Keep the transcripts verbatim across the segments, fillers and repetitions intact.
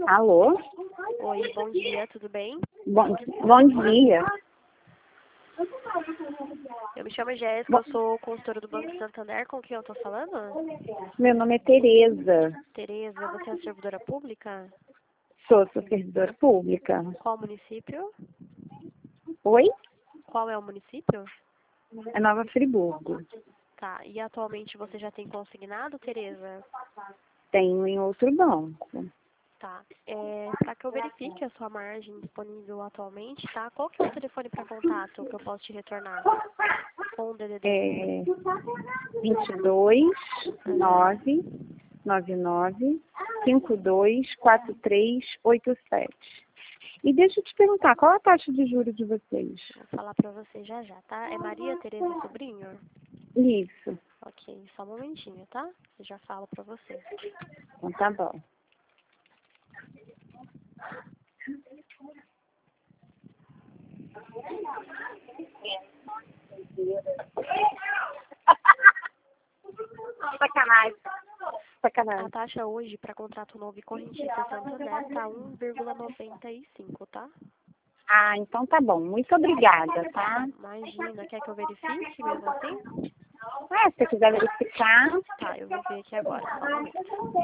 Alô? Oi, bom dia, tudo bem? Bom, bom dia. Eu me chamo Jéssica, eu sou consultora do Banco Santander, com quem eu tô falando? Meu nome é Tereza. Tereza, você é servidora pública? Sou, sou servidora pública. Qual município? Oi? Qual é o município? É Nova Friburgo. Tá, e atualmente você já tem consignado, Tereza? Tenho em outro banco. Tá, é, para que eu verifique a sua margem disponível atualmente, tá? Qual que é o telefone para contato que eu posso te retornar? Com o D D D? É vinte e dois, nove, nove nove, cinco dois, quatro três, oito sete. E deixa eu te perguntar, qual a taxa de juros de vocês? Vou falar para você já já, tá? É Maria Tereza Sobrinho? Isso. Ok, só um momentinho, tá? Eu já falo para você. Então tá bom. Sacanagem. Sacanagem. A taxa hoje para contrato novo e correntista Santander tá um vírgula noventa e cinco, tá? Ah, então tá bom. Muito obrigada, tá? Imagina, quer que eu verifique mesmo assim? Ah, se você quiser verificar. Tá, eu vou ver aqui agora, só um momento.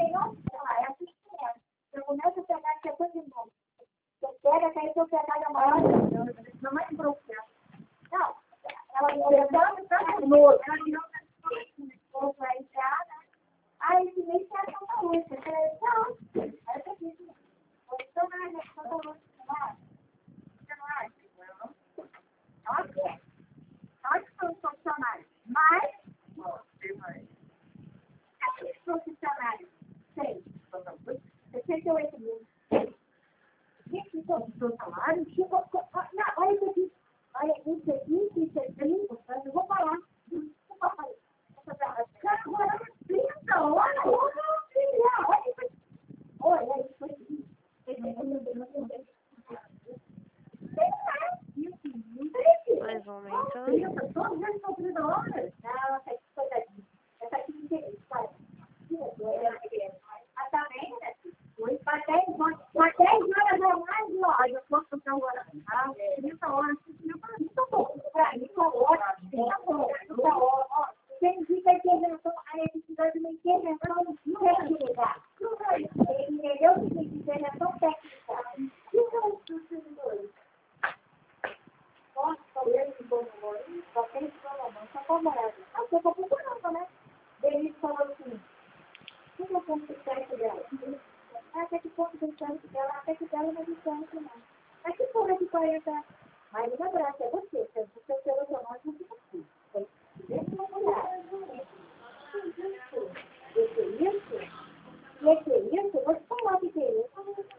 Eu começo a pegar aqui a coisa de novo. Você pega, que aí se eu pegar a maior, não mais bruxa. Não, ela pegando, tá novo. Ela virou pra pra entrar, né? Aí esse mês tem a Santa Lúcia. Eu falei, não, aí eu disse, você não é Santa Lúcia, não é? Você não acha? Não. Ok. Nós somos funcionários, mas, aqueles funcionários, sei, sessenta e oito mil. Gente, isso é o seu salário? Não, olha isso aqui. Olha, isso aqui, isso aqui, eu vou falar. Vou falar. Agora, trinta horas, filha, olha isso aqui. Olha isso aqui. Mais um momento. Todos eles são trinta horas? Não, essa aqui foi daqui. Essa aqui não tem isso, pai. Ah, tá bem, né? Foi para dez horas ou mais, ó. Eu posso comprar agora. Ah, trinta horas. Muito bom. Para mim, uma hora. Tá bom. Uma hora. Ó, quem indica a intervenção, a necessidade de uma intervenção técnica. Entendeu? Intervenção técnica. O que são os servidores? Nossa, eu de bom namoro, só tem que falar, não, só com a morada. Ah, você tá procurando, né? Ele falou assim, o que eu ponto de certo dela? Até que ponto de certo dela, até que dela não é de certo, não. Mas que porra de quarenta? Mas o abraço é você, se você pelo seu nome, não fica assim. Deixa eu olhar. Isso? Esse é isso? E esse é isso? Eu vou te falar o que é isso.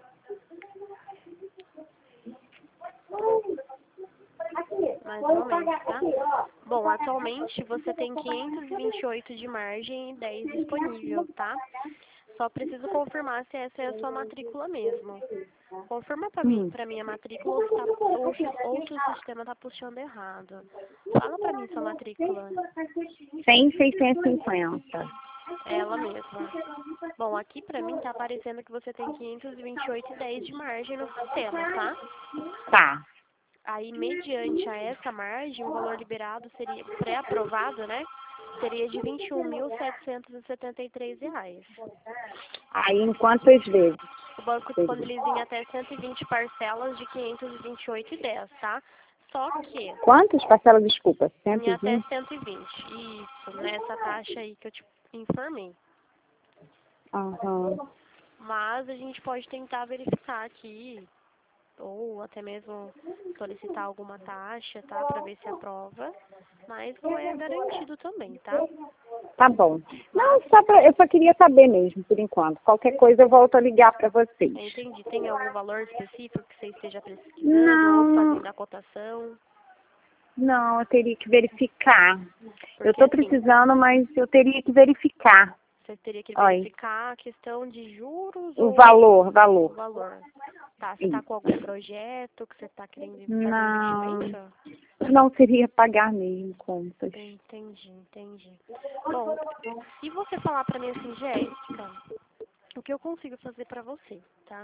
Mais um momento, tá? Bom, atualmente você tem quinhentos e vinte e oito de margem e dez disponível, tá? Só preciso confirmar se essa é a sua matrícula mesmo. Confirma pra mim, pra mim a matrícula ou se, tá, ou, ou se o sistema tá puxando errado. Fala pra mim sua matrícula. cem, seiscentos e cinquenta. É ela mesma. Bom, aqui pra mim tá aparecendo que você tem quinhentos e vinte e oito e dez de margem no sistema, tá? Tá. Aí, mediante a essa margem, o valor liberado seria, pré-aprovado, né? Seria de vinte e um mil setecentos e setenta e três reais. Aí em quantas vezes? O banco disponibiliza em até cento e vinte parcelas de quinhentos e vinte e oito e dez, tá? Só que Quantas parcelas, desculpa? em até cento e vinte? cento e vinte. Isso, nessa taxa aí que eu te informei. Aham. Mas a gente pode tentar verificar aqui, ou até mesmo solicitar alguma taxa, tá? Pra ver se aprova. Mas não é garantido também, tá? Tá bom. Não, só pra, eu só queria saber mesmo, por enquanto. Qualquer coisa eu volto a ligar para vocês. Entendi. Tem algum valor específico que você esteja pesquisando Não, ou fazendo a cotação? não, eu teria que verificar. Porque Eu estou assim, precisando, mas eu teria que verificar. você teria que Oi. verificar a questão de juros O ou valor, o valor. valor. Tá, você está com algum projeto que você está querendo fazer Não, investimento? não seria pagar mesmo contas. Entendi, entendi. Bom, se você falar pra mim assim, Jéssica, o que eu consigo fazer pra você, tá?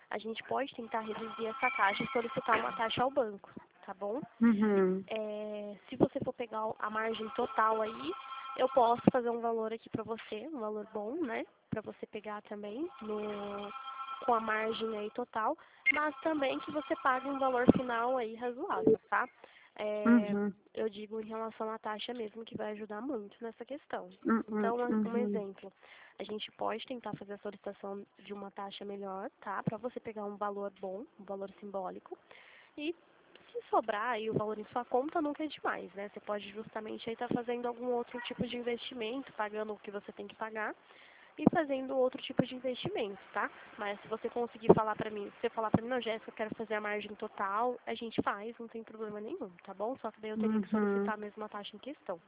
a gente pode tentar reduzir essa taxa e solicitar uma taxa ao banco, tá bom? Uhum. É, se você for pegar a margem total aí, eu posso fazer um valor aqui para você, um valor bom, né? Para você pegar também no, com a margem aí total, mas também que você pague um valor final aí razoável, tá? É, Uhum. eu digo em relação à taxa mesmo, que vai ajudar muito nessa questão. Uhum. Então, um Uhum. exemplo, a gente pode tentar fazer a solicitação de uma taxa melhor, tá? Para você pegar um valor bom, um valor simbólico, e se sobrar aí o valor em sua conta, nunca é demais, né? Você pode justamente aí estar fazendo algum outro tipo de investimento, pagando o que você tem que pagar e fazendo outro tipo de investimento, tá? Mas se você conseguir falar pra mim, se você falar pra mim, não, Jéssica, eu quero fazer a margem total, a gente faz, não tem problema nenhum, tá bom? Só que daí eu teria que Uhum. solicitar mesmo a taxa em questão.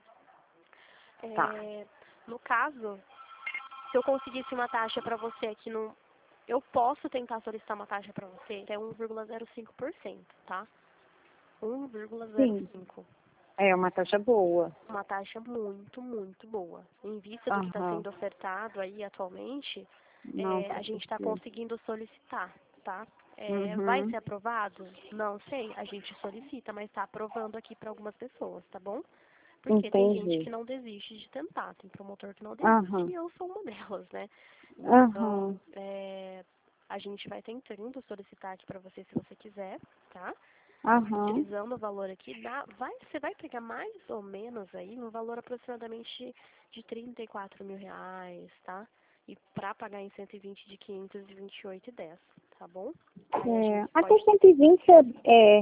Tá. É, no caso, se eu conseguisse uma taxa pra você aqui no... Eu posso tentar solicitar uma taxa pra você até um vírgula zero cinco por cento, tá? um vírgula zero Sim. cinco. É uma taxa boa. Uma taxa muito, muito boa. Em vista do que está Aham. sendo ofertado aí atualmente, Não, é, com a gente está certeza. conseguindo solicitar, tá? É, vai Uhum. ser aprovado? Não sei, a gente solicita, mas está aprovando aqui para algumas pessoas, tá bom? Porque tem gente Entendi. que não desiste de tentar, tem promotor que não desiste Aham. e eu sou uma delas, né? Aham. Então, é, a gente vai tentando solicitar aqui para você se você quiser, tá? Aham. Utilizando o valor aqui, dá, vai, você vai pegar mais ou menos aí um valor aproximadamente de trinta e quatro mil reais, tá? E para pagar em cento e vinte de quinhentos e vinte e oito e dez, tá bom? Aí a É, gente até pode... cento e vinte é,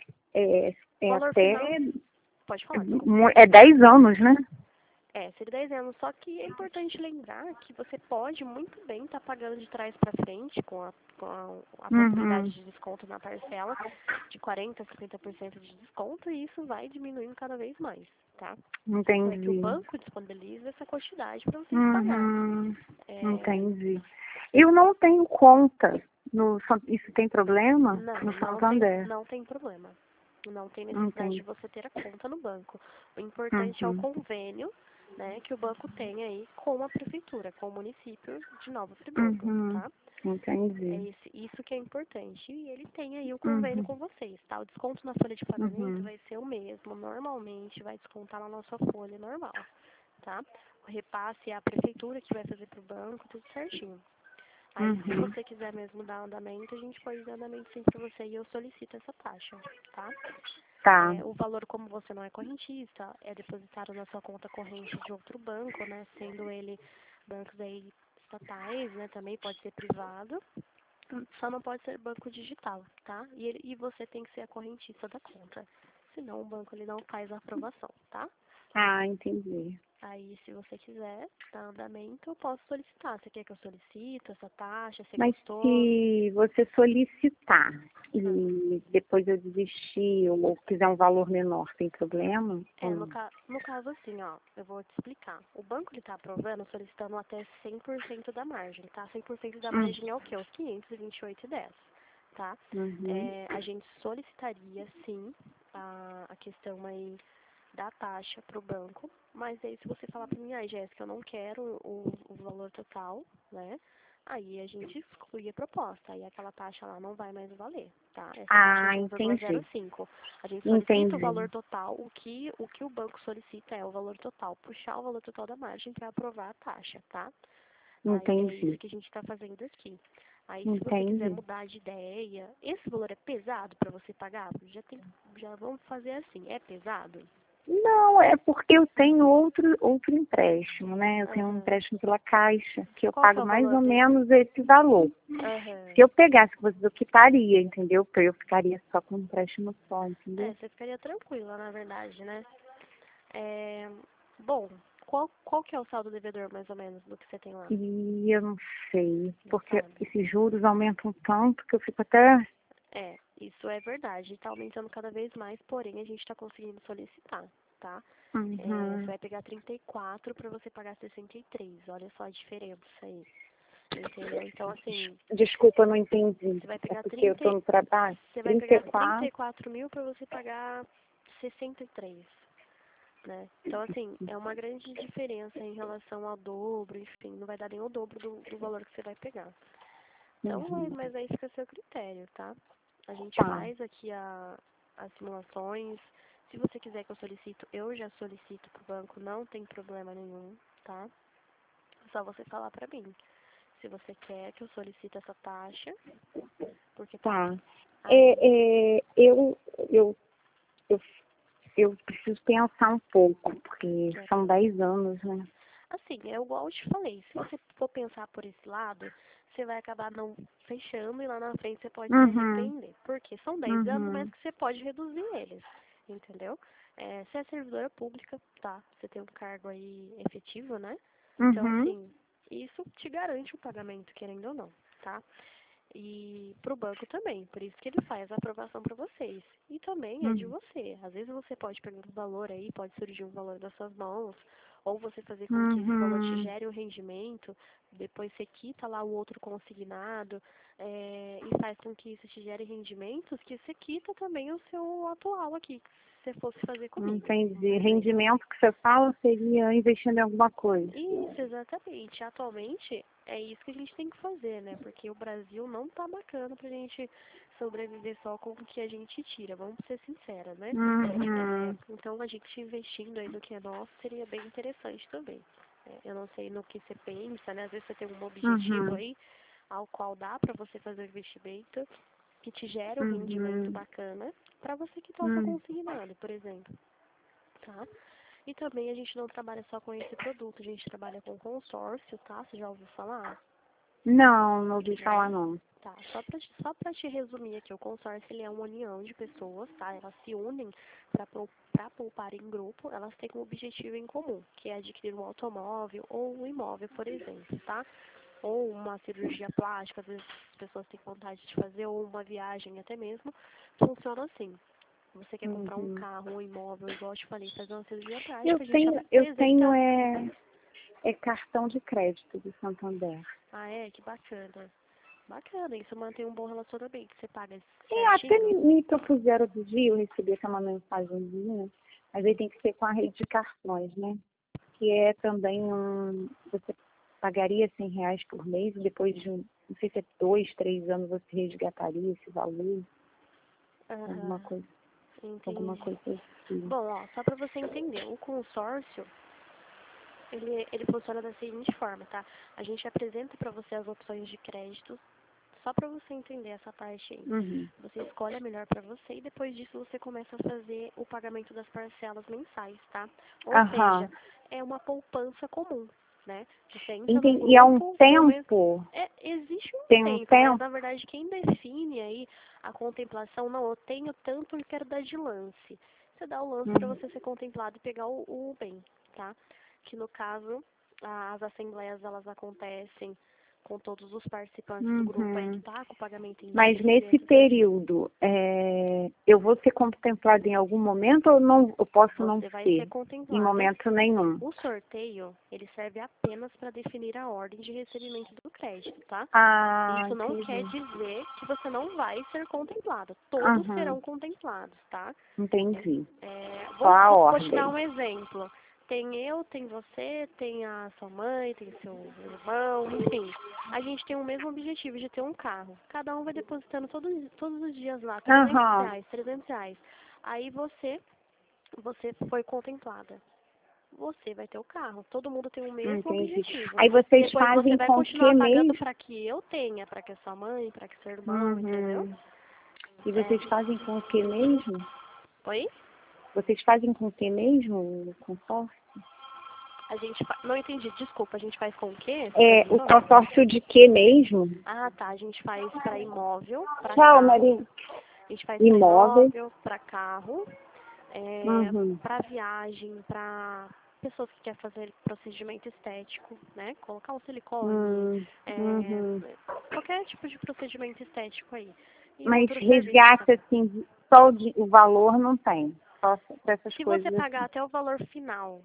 é, é Valor final, até pode é, falar, desculpa. mu- é dez anos, né? É, seria dez anos, só que é importante lembrar que você pode muito bem estar pagando de trás para frente com a, com a, a possibilidade Uhum. de desconto na parcela de quarenta por cento, cinquenta por cento de desconto e isso vai diminuindo cada vez mais, tá? É que o Entendi. banco disponibiliza essa quantidade para vocês pagar. Uhum. É, Entendi. Eu não tenho conta no San- isso tem problema não, no não tem, Santander. não tem problema. Não tem necessidade de Entendi. você ter a conta no banco. O importante é o Uhum. convênio, né, que o banco tem aí com a prefeitura, com o município de Nova Friburgo, Uhum. tá? É Entendi. esse, isso que é importante. E ele tem aí o convênio Uhum. com vocês, tá? O desconto na folha de pagamento Uhum. vai ser o mesmo. Normalmente vai descontar na nossa folha normal, tá? O repasse é a prefeitura que vai fazer pro banco, tudo certinho. Aí, se Uhum. você quiser mesmo dar andamento, a gente pode dar andamento sim para você e eu solicito essa taxa, tá? Tá. É, o valor, como você não é correntista, é depositado na sua conta corrente de outro banco, né? Sendo ele bancos aí estatais, né? Também pode ser privado, só não pode ser banco digital, tá? E, ele, e você tem que ser a correntista da conta, senão o banco ele não faz a aprovação, tá? Ah, entendi. Aí, se você quiser dar andamento, eu posso solicitar. Você quer que eu solicite essa taxa? Você Mas gostou? se você solicitar Hum. e depois eu desistir ou quiser um valor menor, tem problema? Ou É, no, não? ca no caso assim, ó, eu vou te explicar. O banco ele tá aprovando, solicitando até cem por cento da margem, tá? cem por cento da Hum. margem é o quê? Os quinhentos e vinte e oito e dez, tá? Uhum. É, a gente solicitaria, sim, a, a questão aí da taxa para o banco, mas aí se você falar para mim, ai, Jéssica, eu não quero o, o valor total, né? Aí a gente exclui a proposta, aí aquela taxa lá não vai mais valer, tá? Essa taxa Ah, de um vírgula zero entendi. cinco. A gente solicita o Entendi. valor total, o que, o que o banco solicita é o valor total, puxar o valor total da margem para aprovar a taxa, tá? Aí é isso Entendi. que a gente está fazendo aqui. Aí se você quiser Entendi. mudar de ideia, esse valor é pesado para você pagar? Já tem, já vamos fazer assim, é pesado? Não, é porque eu tenho outro, outro empréstimo, né? Eu tenho um Aham. empréstimo pela Caixa, que eu Qual que pago é o mais valor ou dele? menos esse valor. Aham. Se eu pegasse, você eu quitaria, entendeu? Porque eu ficaria só com um empréstimo só, É, entendeu? você ficaria tranquila, na verdade, né? É, bom, qual, qual que é o saldo devedor, mais ou menos, do que você tem lá? E eu não sei, Não porque sabe? esses juros aumentam tanto que eu fico até... É, isso é verdade. Está aumentando cada vez mais, porém a gente está conseguindo solicitar, tá? É, você Uhum. vai pegar trinta e quatro para você pagar sessenta e três. Olha só a diferença aí. Entendeu? Então, assim, Desculpa, eu não entendi. você vai É pegar porque eu trinta, estou no trabalho. você vai trinta e pegar trinta e quatro. quatro mil para você pagar sessenta e três, né? Então, assim, é uma grande diferença em relação ao dobro, enfim, não vai dar nem o dobro do, do valor que você vai pegar. Então, Uhum. é, mas aí fica a seu critério, tá? A gente Tá. faz aqui a, as simulações. Se você quiser que eu solicito, eu já solicito pro banco, não tem problema nenhum, tá? É só você falar pra mim. Se você quer que eu solicite essa taxa, porque Tá. aí, É, é, eu, eu, eu, eu preciso pensar um pouco, porque quer são pensar. dez anos, né? Assim, é igual eu te falei, se você for pensar por esse lado, você vai acabar não fechando e lá na frente você pode se Uhum. arrepender. Porque são dez anos, mas Uhum. que você pode reduzir eles, entendeu? É, você é servidora pública, tá? Você tem um cargo aí efetivo, né? Então, Uhum. assim, isso te garante o pagamento, querendo ou não, tá? E pro banco também, por isso que ele faz a aprovação para vocês. E também é de Uhum. você. Às vezes você pode pegar um valor aí, pode surgir um valor das suas mãos, ou você fazer com que esse valor te Uhum. gere um rendimento, depois você quita lá o outro consignado, é, e faz com que isso te gere rendimentos, que você quita também o seu atual aqui, se você fosse fazer comigo, Entendi. por exemplo. Rendimento que você fala seria investindo em alguma coisa. Isso, exatamente. Atualmente é isso que a gente tem que fazer, né? Porque o Brasil não tá bacana pra gente sobreviver só com o que a gente tira, vamos ser sinceras, né? É, Uhum. então a gente investindo aí no que é nosso seria bem interessante também. É, eu não sei no que você pensa, né? Às vezes você tem um objetivo Uhum. aí ao qual dá pra você fazer um investimento que te gera um rendimento Uhum. bacana pra você quitar o seu Uhum. consignado, por exemplo, tá? E também a gente não trabalha só com esse produto, a gente trabalha com consórcio, tá? Você já ouviu falar? Não, não ouvi Não. falar não. Tá, só pra, te- só pra te resumir aqui, o consórcio ele é uma união de pessoas, tá? Elas se unem para para poupar em grupo, elas têm um objetivo em comum, que é adquirir um automóvel ou um imóvel, por exemplo, tá? Ou uma cirurgia plástica, às vezes as pessoas têm vontade de fazer, ou uma viagem até mesmo. Funciona assim. Você quer comprar um Uhum. carro, um imóvel, igual eu te falei, fazer uma cirurgia Eu plástica, a gente tenho, eu tenho apresenta. é, é cartão de crédito do Santander. Ah, é? Que bacana. Bacana, isso mantém um bom relacionamento. Você paga E até certinho? me me propuseram outro dia, eu recebi até uma mensagenzinha, mas aí tem que ser com a rede de cartões, né? Que é também um, você pagaria cem reais por mês e depois de, um, não sei se é dois, três anos você resgataria esse valor, alguma Aham, coisa, alguma entendi. coisa assim. Bom, ó, só para você entender, o consórcio, ele, ele funciona da seguinte forma, tá? A gente apresenta para você as opções de crédito, só para você entender essa parte aí. Uhum. Você escolhe a melhor para você e depois disso você começa a fazer o pagamento das parcelas mensais, tá? Ou seja, Aham. é uma poupança comum, né? Você entra no Entendi. E há um grupo, no mês. tempo, É, existe um tem um tempo, mas tempo. na verdade quem define aí a contemplação, não, eu tenho tanto e quero dar de lance. Você dá o lance para Uhum. você ser contemplado e pegar o, o bem, tá? Que no caso, as assembleias elas acontecem com todos os participantes do grupo aí que Uhum. tá com o pagamento em dia, Mas nesse vencimento certinho. período, é, eu vou ser contemplada em algum momento ou não, eu posso não Você vai ser ser? Em contemplado. momento nenhum. O sorteio, ele serve apenas para definir a ordem de recebimento do crédito, tá? Ah, Isso não quer entendi. dizer que você não vai ser contemplado. Todos Aham, serão contemplados, tá? entendi. É, Só vou, a vou, vou te dar ordem. um exemplo. Tem eu, tem você, tem a sua mãe, tem seu irmão, enfim. A gente tem o mesmo objetivo de ter um carro. Cada um vai depositando todos, todos os dias lá, trezentos Aham, reais, trezentos reais. Aí você, você foi contemplada. Você vai ter o carro. Todo mundo tem o mesmo entendi. objetivo. Aí vocês Depois você fazem vai com que continuar pagando mês? para que eu tenha, para que a sua mãe, para que seu irmão, entendeu? Uhum. E É. vocês fazem com que mesmo? Oi? Vocês fazem com que mesmo o consórcio? A gente fa... Não entendi, desculpa, a gente faz com o quê? Você É, o perguntou? consórcio de que mesmo? Ah, tá. A gente faz para imóvel, para Tchau, carro. Maria. A gente faz para Imóveis. imóvel, para carro, é, Uhum. para viagem, para pessoas que querem fazer procedimento estético, né? Colocar um silicone, Hum, é, uhum. qualquer tipo de procedimento estético aí. E Mas outros serviços resgate, também. assim, só o, di- o valor não tem. Só pra essas Se você coisas pagar assim. até o valor final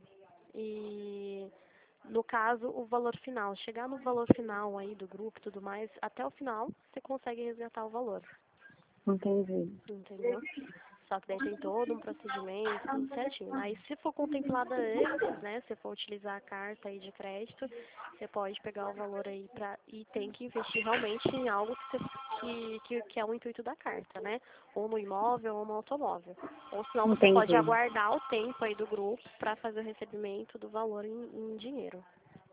e no caso o valor final, chegar no valor final aí do grupo e tudo mais, até o final você consegue resgatar o valor, Entendi. entendeu? Só que daí tem todo um procedimento, tudo certinho. Aí se for contemplada antes, né, se for utilizar a carta aí de crédito, você pode pegar o valor aí pra, e tem que investir realmente em algo que, você, que, que, que é o intuito da carta, né? Ou no imóvel ou no automóvel. Ou senão você Entendi. pode aguardar o tempo aí do grupo para fazer o recebimento do valor em, em dinheiro.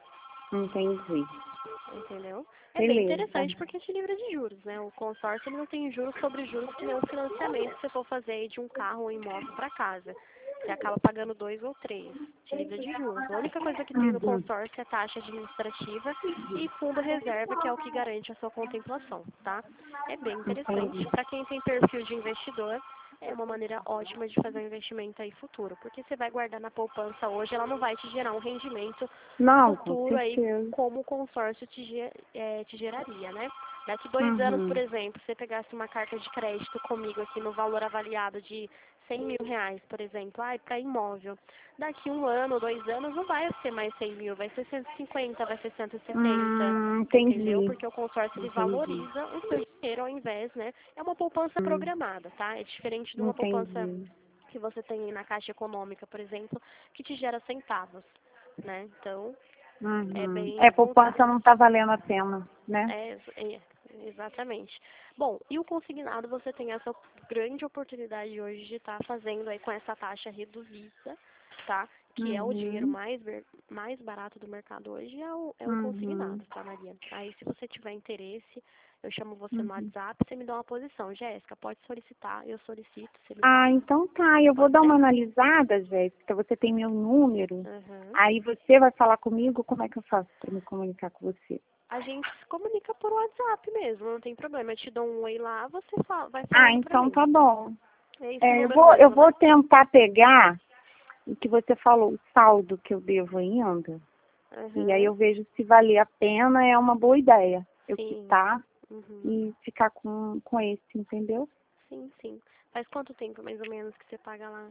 Entendi. Entendeu? É bem Beleza. interessante porque te livra de juros, né? O consórcio ele não tem juros sobre juros que nem um financiamento se você for fazer aí de um carro ou um imóvel para casa. Você acaba pagando dois ou três. Te livra de juros. A única coisa que tem no Uhum. consórcio é taxa administrativa e fundo reserva, que é o que garante a sua contemplação, tá? É bem interessante. Entendi. Para quem tem perfil de investidor, é uma maneira ótima de fazer um investimento aí futuro. Porque você vai guardar na poupança hoje, ela não vai te gerar um rendimento Não, com futuro aí certeza. como o consórcio te, ge- eh, te geraria, né? Daqui dois anos, por Uhum. exemplo, você pegasse uma carta de crédito comigo aqui no valor avaliado de cem mil reais, por exemplo, ai, para imóvel. Daqui um ano, dois anos, não vai ser mais cem mil, vai ser cento e cinquenta, vai ser cento e setenta, Hum, entendeu? entendi. Porque o consórcio ele Entendi. valoriza o seu dinheiro ao invés, né? É uma poupança Hum, programada, tá? É diferente de uma poupança entendi. que você tem aí na Caixa Econômica, por exemplo, que te gera centavos, né? Então, é Uhum. bem É, voltado. poupança não tá valendo a pena, né? É, é, exatamente. Bom, e o consignado você tem essa grande oportunidade hoje de estar fazendo aí com essa taxa reduzida, tá? Que é o dinheiro Uhum. mais, ver- mais barato do mercado hoje, é o, é o Uhum. consignado, tá, Maria? Aí, se você tiver interesse, eu chamo você no Uhum. WhatsApp, você me dá uma posição. Jéssica, pode solicitar, eu solicito, você me Ah, passa. então tá. Eu vou Pode dar ser? uma analisada, Jéssica. Você tem meu número. Uhum. Aí você vai falar comigo. Como é que eu faço para me comunicar com você? A gente se comunica por WhatsApp mesmo, não tem problema. Eu te dou um oi lá, você fala, vai Ah, falando pra então mim. tá bom. É esse É, eu número vou, eu mesmo, né? vou tentar pegar o que você falou, o saldo que eu devo ainda. E aí Uhum. eu vejo se valer a pena, é uma boa ideia eu Sim. quitar Uhum. e ficar com, com esse, entendeu? Sim, sim. Faz quanto tempo mais ou menos que você paga lá?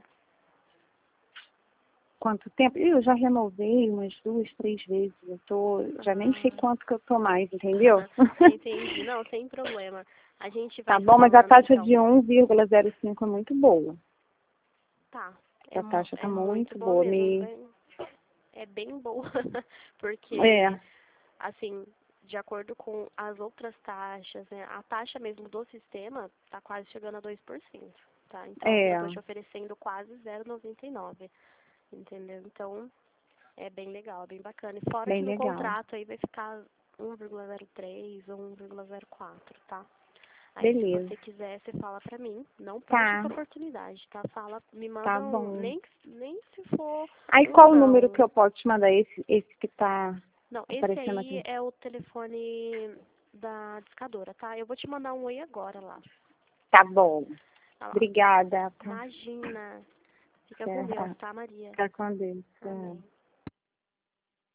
Quanto tempo? Eu já renovei umas duas, três vezes. Eu tô, já nem sei Ah, quanto que eu tô mais, entendeu? entendi. Não, sem problema. A gente Tá vai se bom, mas a falando taxa então. de um vírgula zero cinco é muito boa. Tá. É, A mu- taxa tá é muito muito boa boa. mesmo. Me... Bem, é bem boa. É. Porque, assim, de acordo com as outras taxas, né? A taxa mesmo do sistema tá quase chegando a dois por cento, tá? Então, É, eu tô te oferecendo quase zero vírgula noventa e nove, entendeu? Então, é bem legal, bem bacana. E fora que bem no legal. contrato aí vai ficar um vírgula zero três ou um vírgula zero quatro, tá? Aí se Beleza. você quiser, você fala pra mim. Não perde Tá, essa oportunidade, tá? Fala, me tá manda um, bom. nem, nem se for Aí um qual o número que não. eu posso te mandar? Esse, esse que tá Não, esse aparecendo aí aqui. é o telefone da discadora, tá? Eu vou te mandar um oi agora lá. Tá bom. Tá lá. Obrigada. Tá, Imagina. Fica com Deus, tá, tá, Maria? tá com Deus. Tá. Amém.